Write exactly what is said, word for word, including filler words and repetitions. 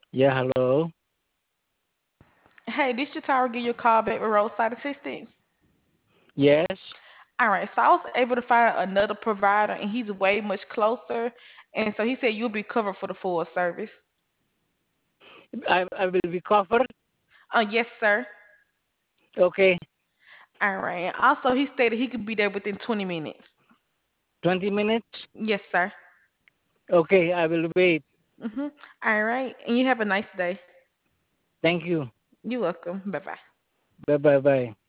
Yeah, hello. Hey, this your tower. Give you a call back with roadside assistance. Yes, All right, so I was able to find another provider, and he's way much closer. And so he said you'll be covered for the full service. I I will be covered. Uh, yes, sir. Okay, All right. Also, he stated he could be there within twenty minutes. twenty minutes. Yes, sir. Okay, I will wait. Mhm. All right, and you have a nice day. Thank you. You're welcome. Bye bye. Bye bye bye.